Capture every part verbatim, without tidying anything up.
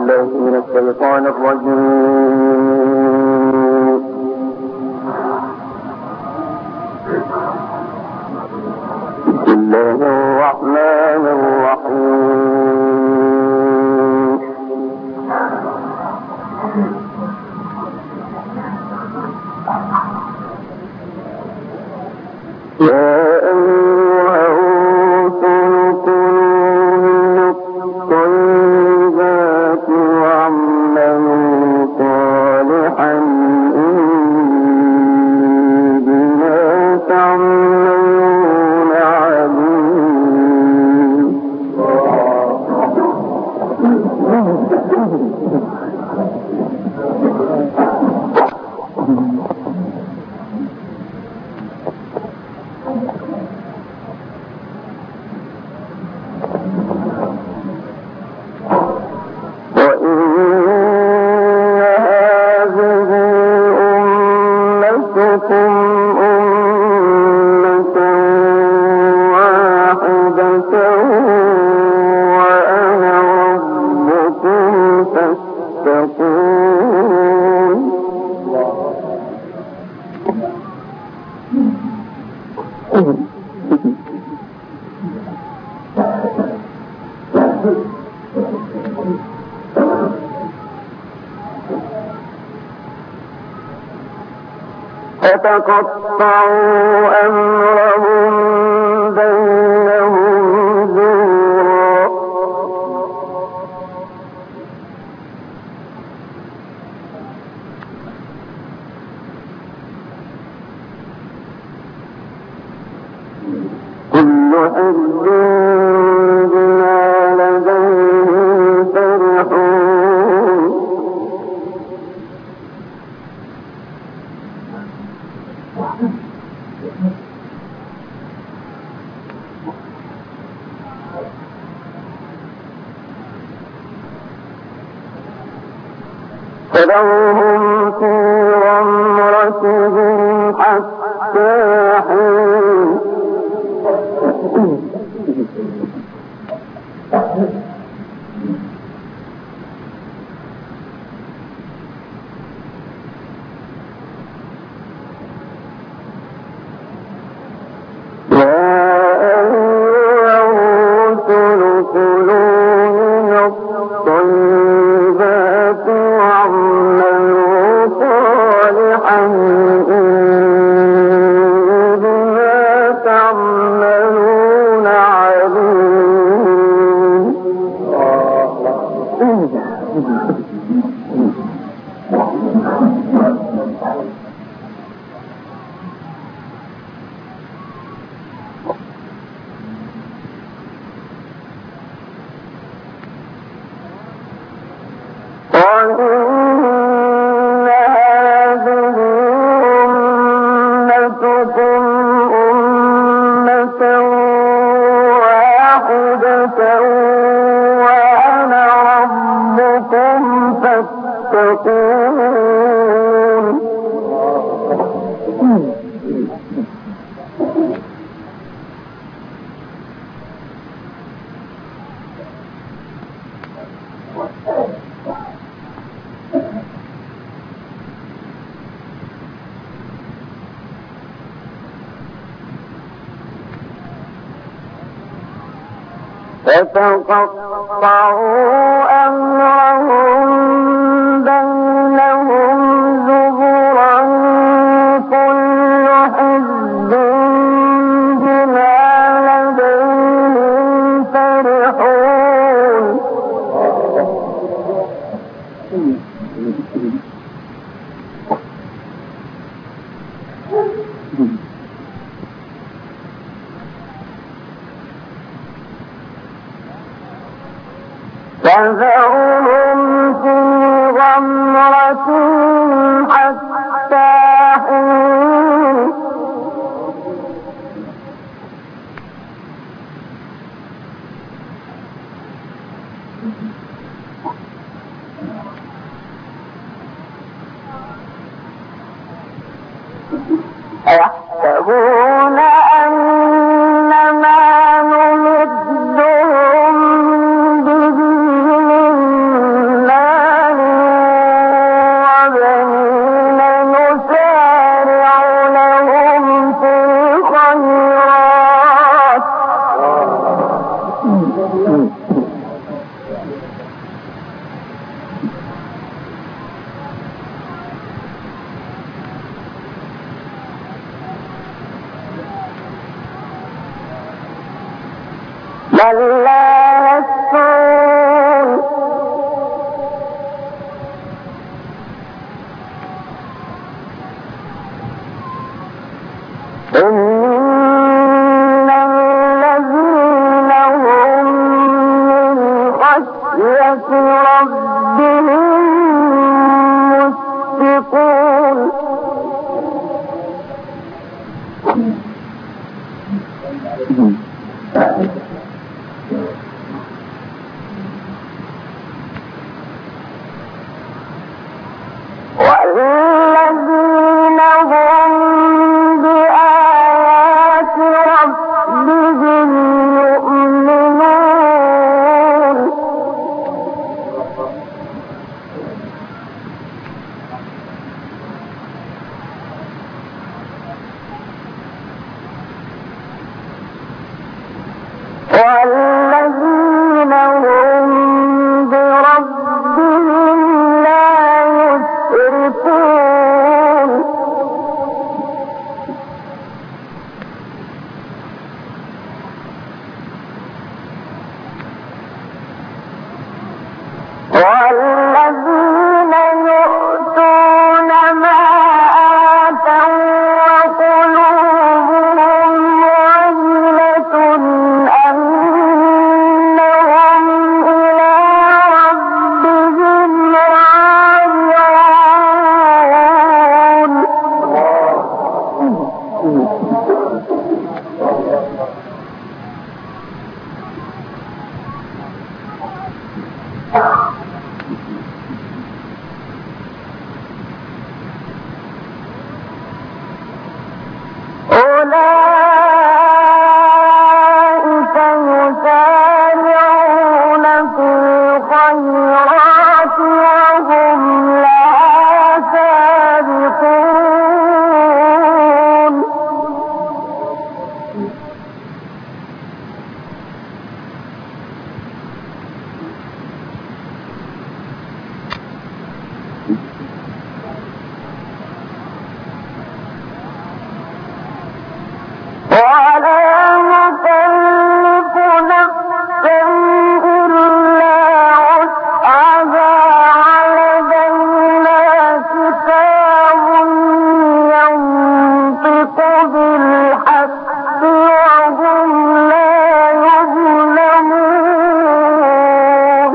بالله من الشيطان الرجيم. بسم الله الرحمن الرحيم. يا أيها الرسل كلوا من الطيبات واعملوا صالحا إني بما تعملون عليم. فتقطعوا أمرهم بينهم زبرا كل حزب بما لديهم فرحون. فذرهم في غمرتهم حتى حين. فتقطعوا أمرهم بينهم زبرا كل حزب بما لديهم فرحون. فذرهم في غمرتهم حتى حين. أيحسبون أنما نمدهم به من ربهم مشفقون والذين هم بآيات ربهم يؤمنون والذين هم بربهم لا يشركون والذين يؤتون ما آتوا وقلوبهم وجلة أنهم إلى ربهم راجعون أولئك يسارعون في الخيرات وهم لها سابقون ولا نكلف نفسا إلا وسعها ولدينا كتاب ينطق بالحق وهم لا يظلمون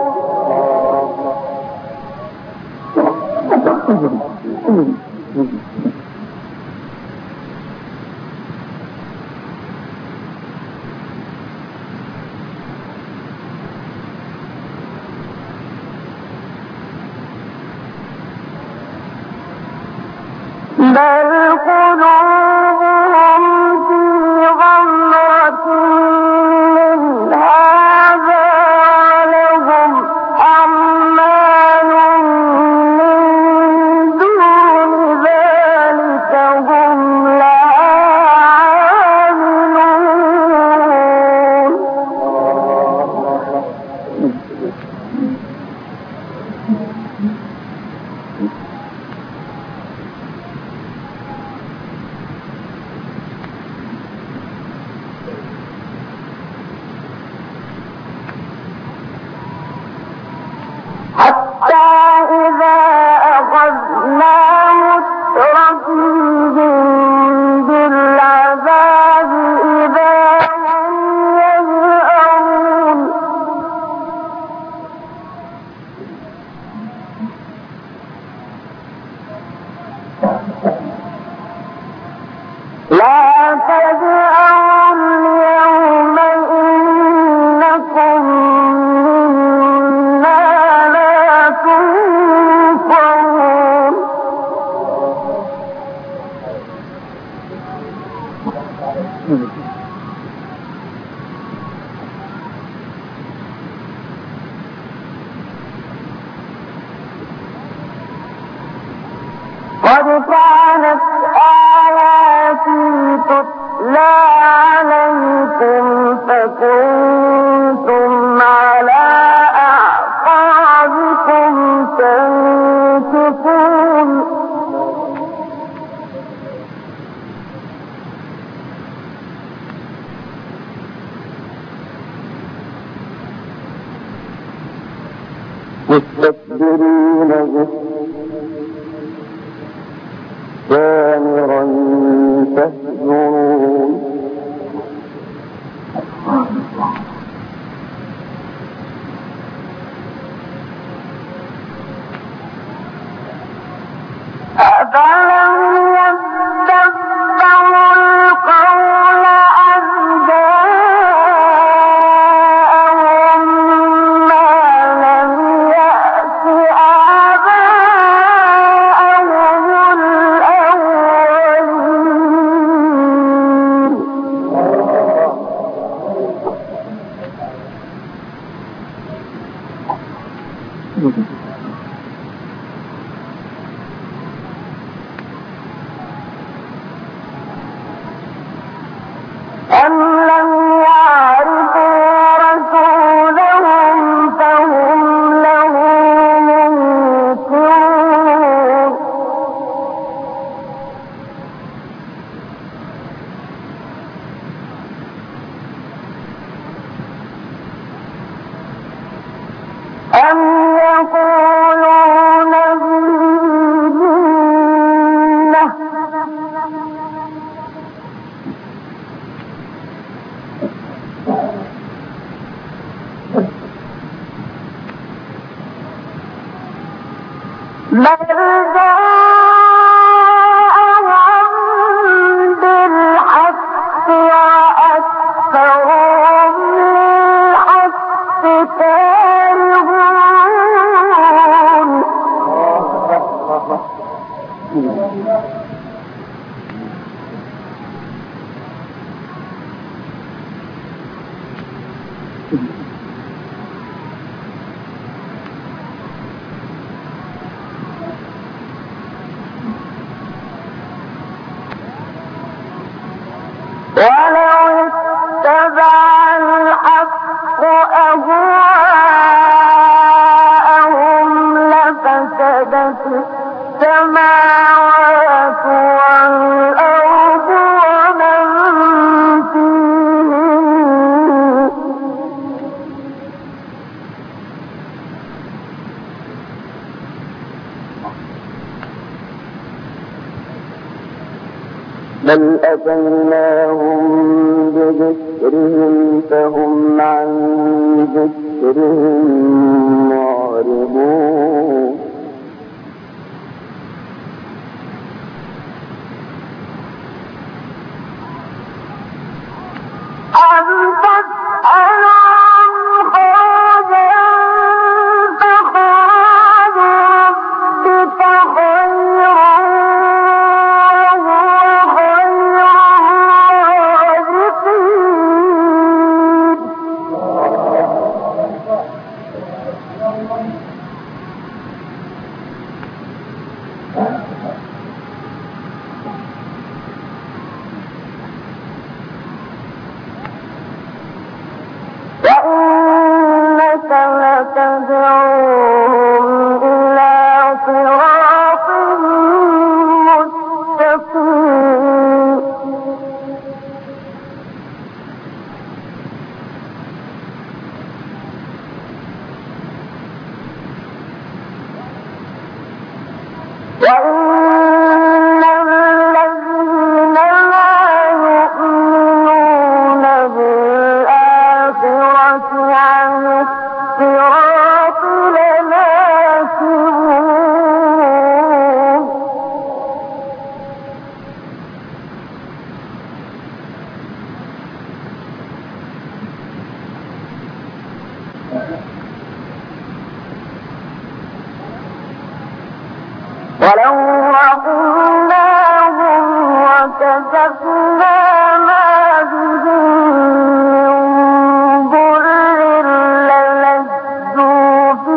بل قلوبهم في غمرة من هذا ولهم أعمال من دون ذلك هم لها عاملون حتى إذا أخذنا مترفيهم بالعذاب إذا هم يجأرون لا تجأروا اليوم إنكم منا لا تنصرون قد كانت آياتي تتلى عليكم فكنتم على أعقابكم تنكصون مستكبرين به سامرا تهجرون بل أتيناهم بذكرهم فهم عن ذكرهم معرضون أم تسألهم خرجا فخرج ربك خيرا ولو رحمناهم وكشفنا ما بهم من ضر للجوا في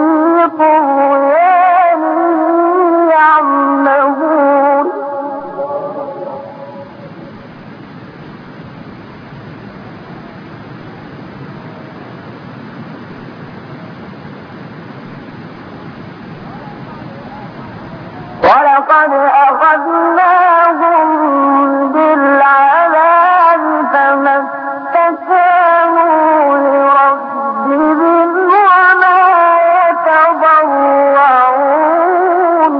طغيانهم يعمهون ولقد أخذناهم بالعذاب فما استكانوا لربهم وما يتضرعون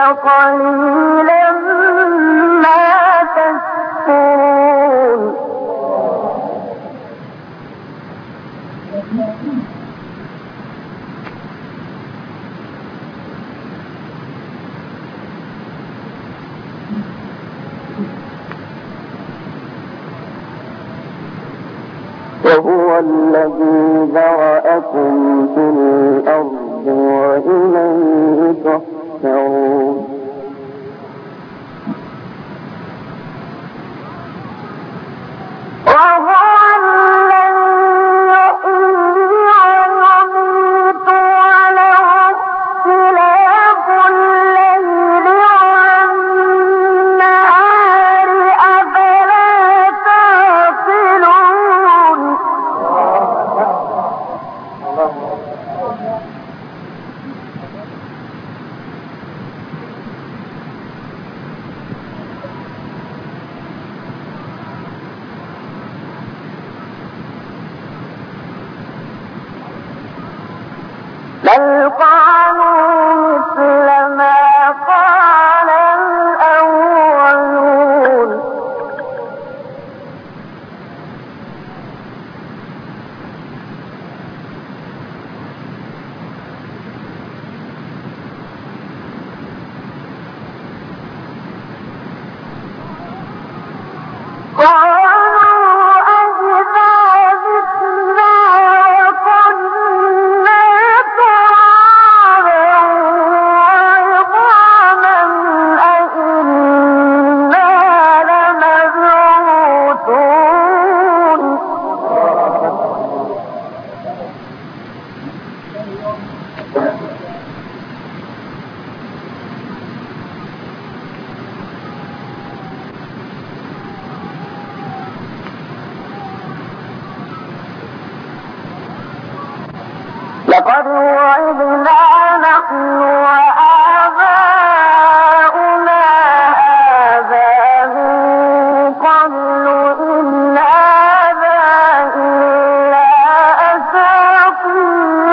قليلا ما تشكرون وهو الذي ذرأكم في الأرض وإليه تحشرون وهو بل قالوا مثل ما قال الأولون لقد وعدنا نحن وآباؤنا هذا من قبل إن هذا إلا أساطير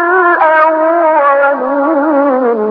الأولين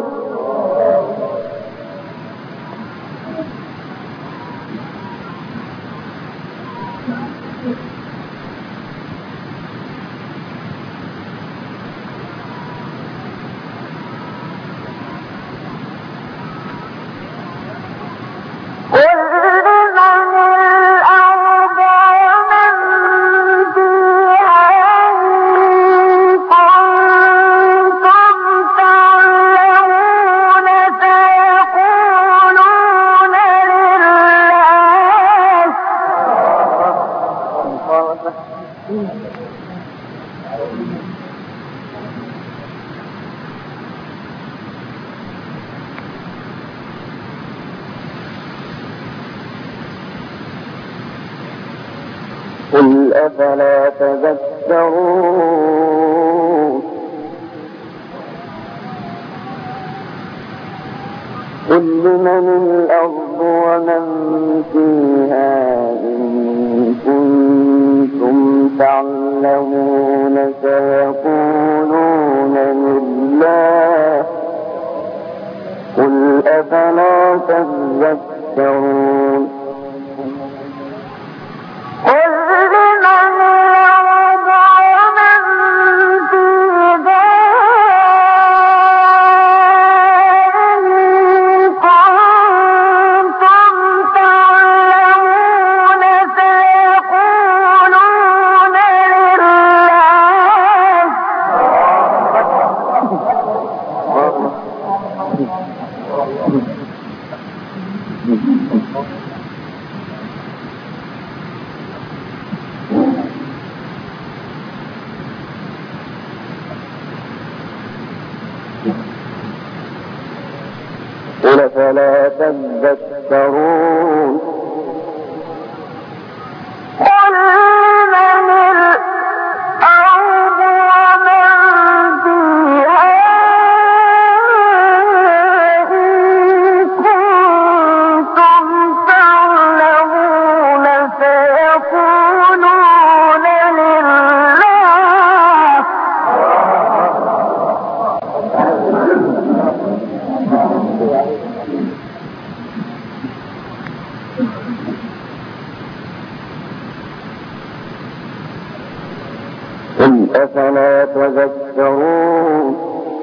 قل أفلا تذكرون قل لمن الأرض ومن فيها إن كنتم تعلمون سيقولون لله قل أفلا تذكرون قل فلا تذكرون قل من الأرض ومن فيها إن كنتم تعلمون سيقولون لله قل أفلا تذكرون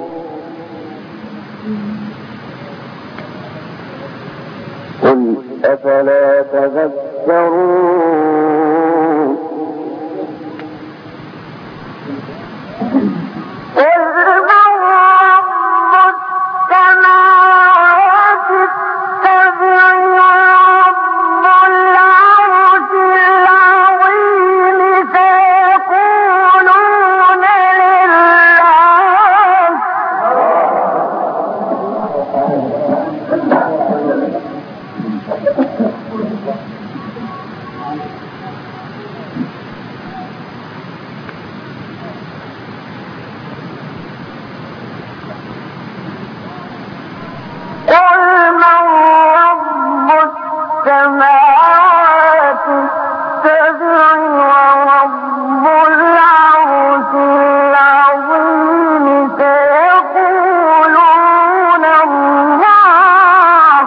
قل أفلا تذكرون قل من رب السماوات السبع ورب العرش العظيم سيقولون السماوات السبع ورب العرش العظيم سيقولون الله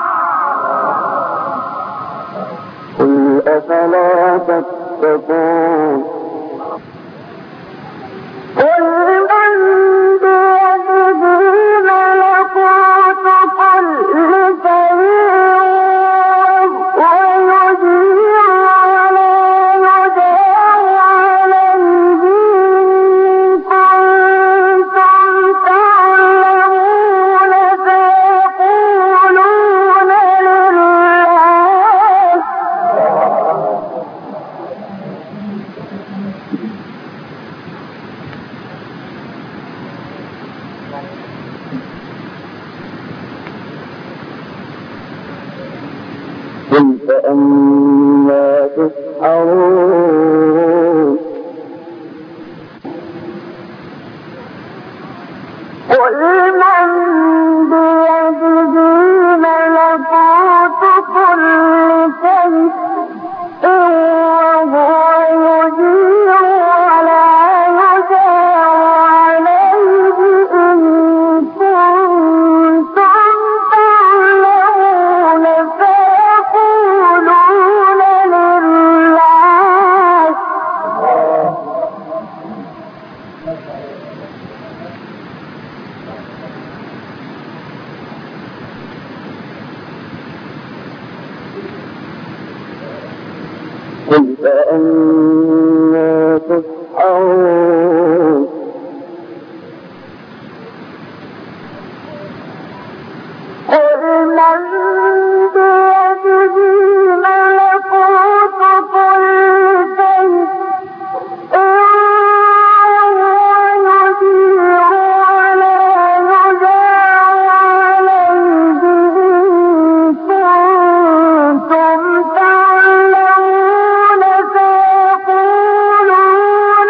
قل أفلا تتقون قل من بيده ملكوت كل شيء قل فأنا تسحرون قل من بيده ملكوت كل شيء وهو يجير ولا يجار عليه إن كنتم تعلمون فيقولون لله قل فأنا تسحرون قل من بيده ملكوت كل شيء وهو يجير ولا يجار عليه إن كنتم تعلمون فيقولون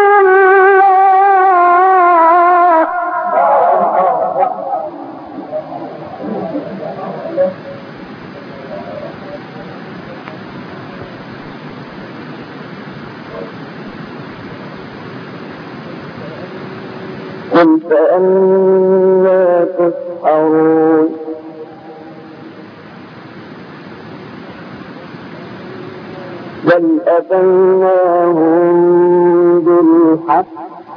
لله قل فأنا تسحرون بل أتيناهم بالحق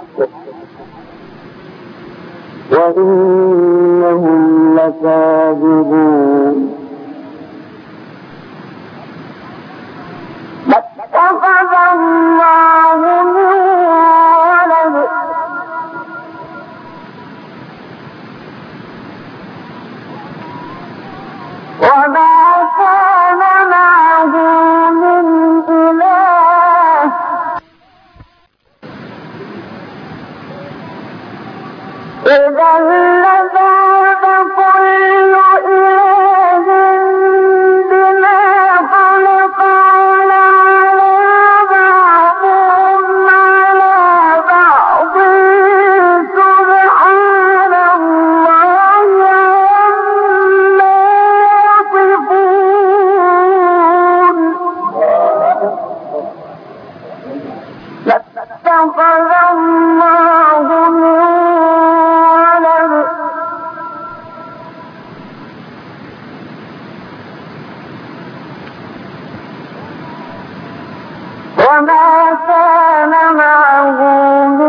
وإنهم لكاذبون ما اتخذ الله من ولد وما كان معه من إله إذا لذهب كل إله بما خلق ولعلى بعضهم على بعض سبحان الله عما يصفون لاتخذ الله من ولد وما كان معه من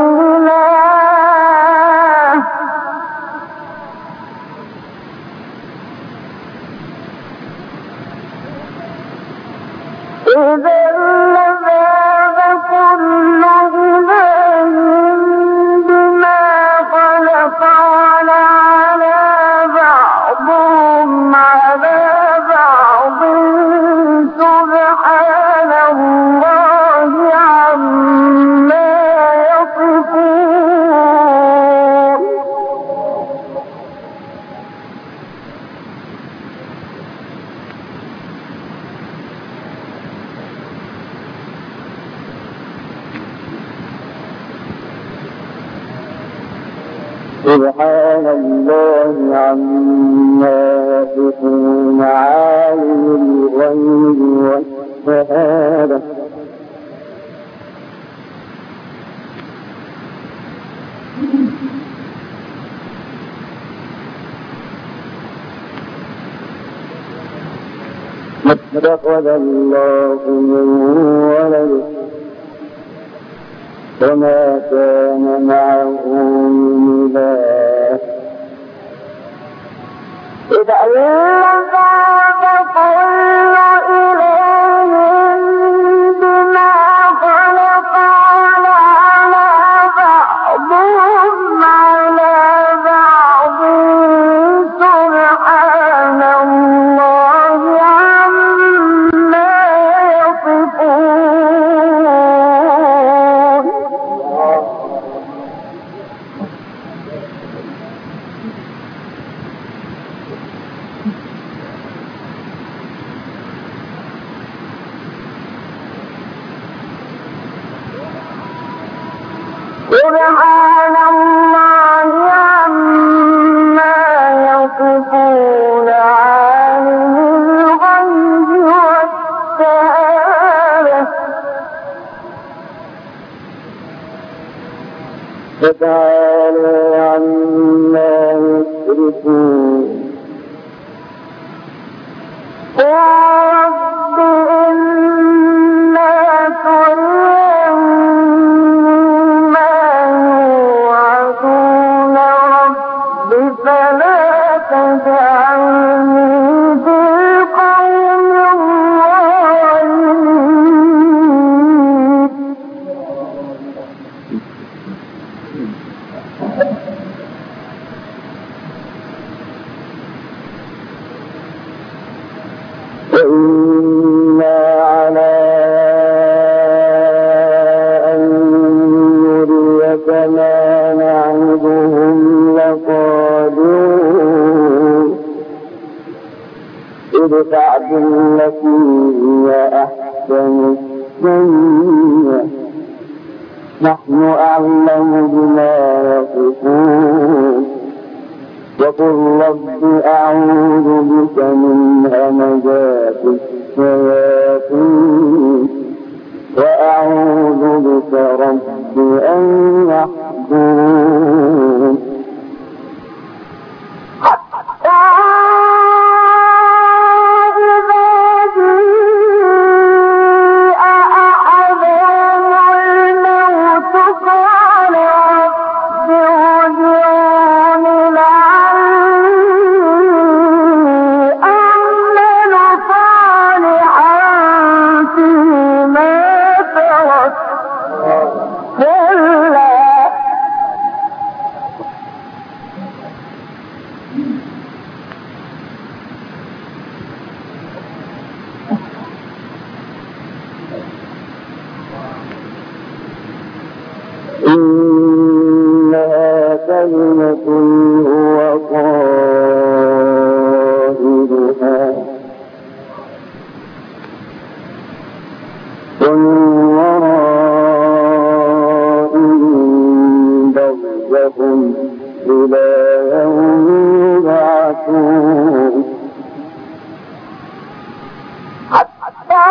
سبحان الله عما يصفون عالم الغيب والشهادة ما اتخذ الله من ولد وما كان معه من إله إذا لذهب كل إله بما خلق على بعضهم على بعض سبحان الله عما يصفون سبحان الله عما يصفون عالم الغيب والشهادة فتعالى عما يشركون يا رب إنا فلا تجعلني في القوم الظالمين وإنا على أن نريك ما نعدهم لقادرون ادفع بالتي هي أحسن السيئة نحن أعلم بما يصفون وقل رب أعوذ بك من همزات الشياطين وأعوذ بك رب أن يحضرون إنها كلمة هو قائلها ومن ورائهم برزخ إلى يوم يبعثون حتى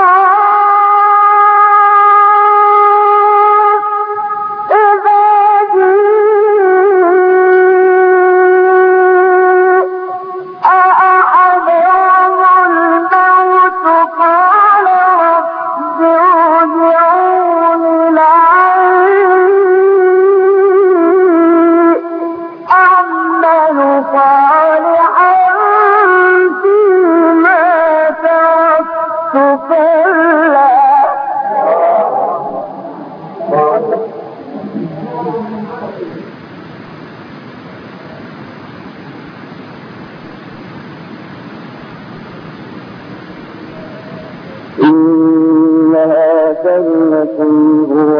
إنها كلمة هو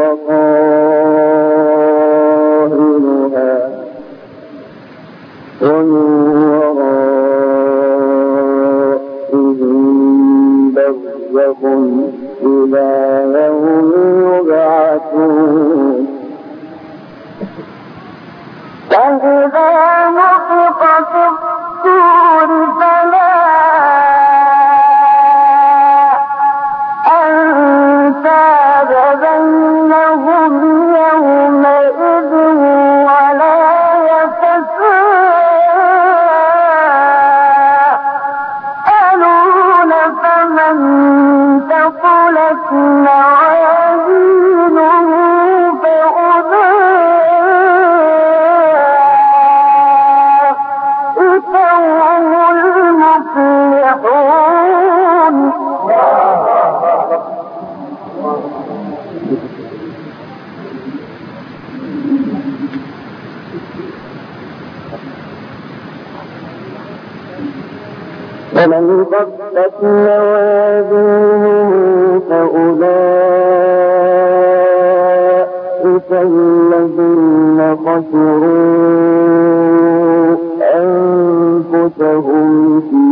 قائلها ومن ورائهم برزخ إلى يوم يبعثون. فمن خفت موازينه فأولئك الذين خسروا أنفسهم في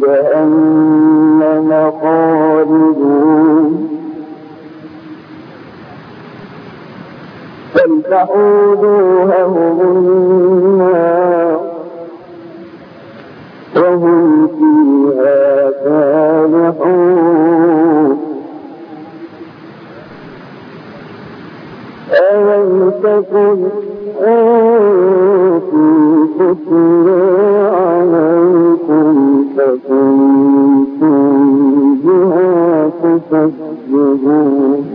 جهنم خالدون تلفح وجوههم النار وهم فيها كالحون ألم تكن آياتي تتلى عليكم فكنتم بها تكذبون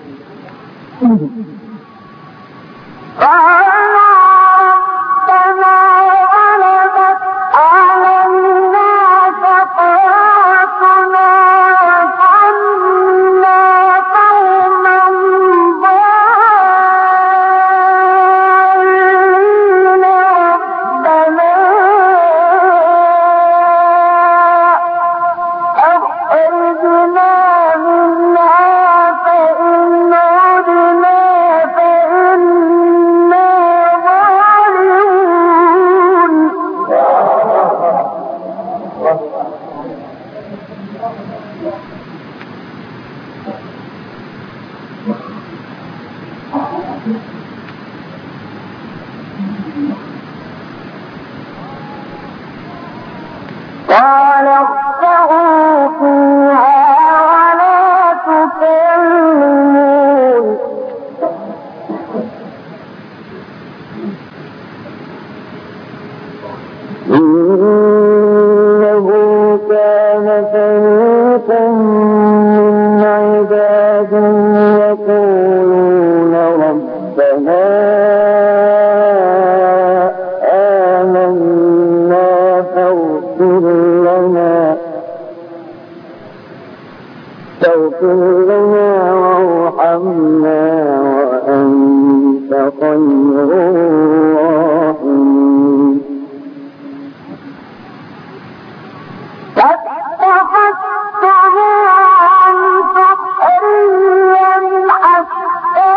قال اخسئوا فيها ولا تكلمون إنه كان فريقا من عبادي يقولون ربنا آمنا فاغفر لنا وارحمنا وأنت خير الراحمين فاتخذتموهم سخريا حتى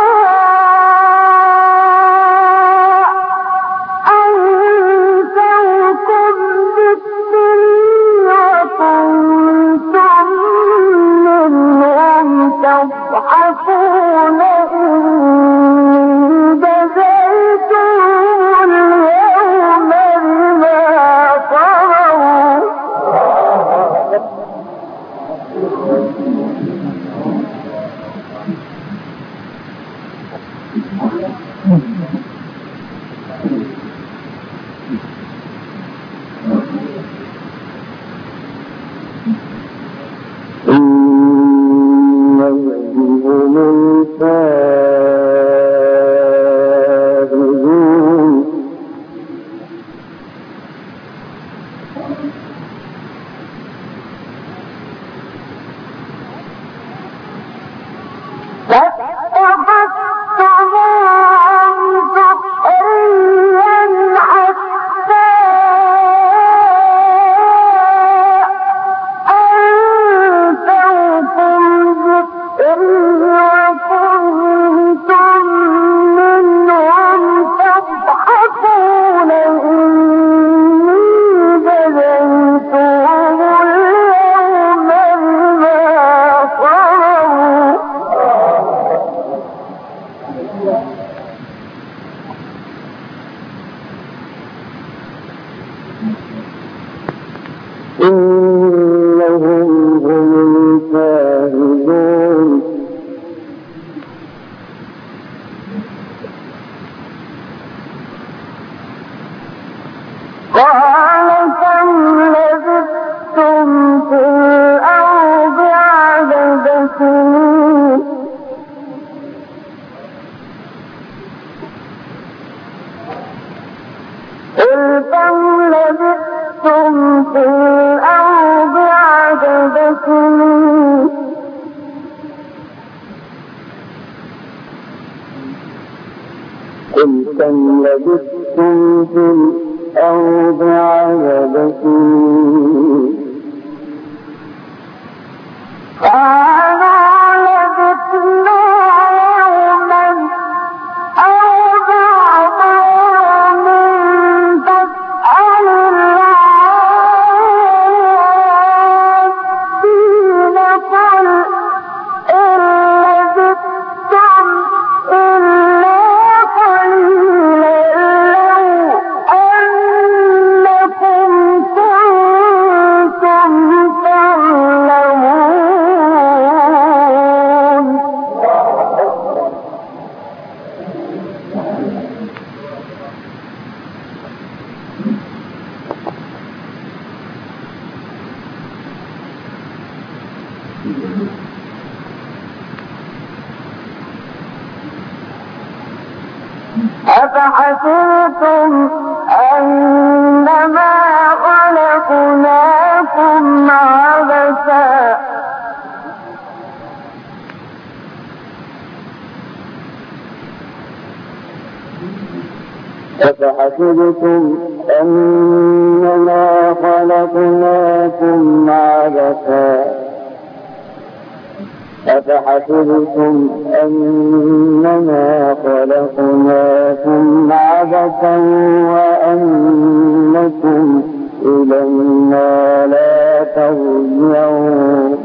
أنسوكم ذكري وكنتم منهم تضحكون إني جزيتهم اليوم بما صبروا إنهم الفائزون فاتخذتموهم سخريا حتى أنسوكم ذكري وكنتم منهم تضحكون إني جزيتهم اليوم بما صبروا إنهم هم الفائزون قال كم لبثتم في الأرض عدد سنين قل كم لبثتم في الأرض عدد سنين قل كم لبثتم في الأرض عدد سنين أفحسبتم أنما خلقناكم عبثا أفحسبتم أنما خلقناكم عبثا أفحسبتم أنما خلقناكم عبثا وأنكم إلينا لا ترجعون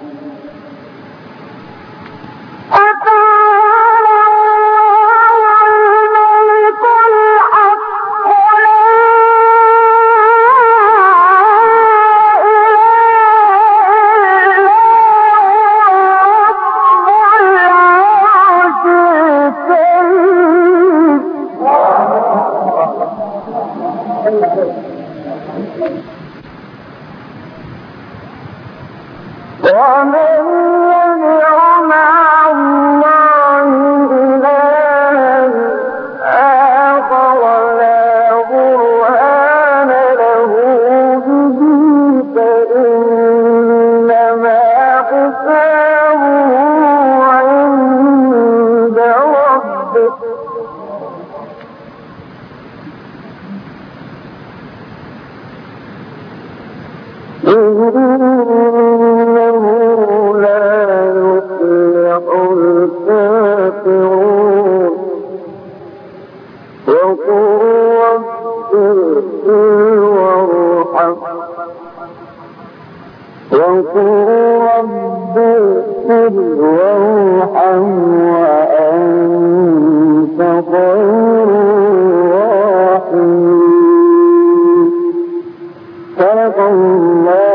ومن يدع مع الله إلها آخر لا برهان له به فإنما حسابه عند ربه إنه لا يفلح الكافرون وقل رب اغفر وارحم وقل رب اغفر وارحم وأنت خير الراحمين صدق الله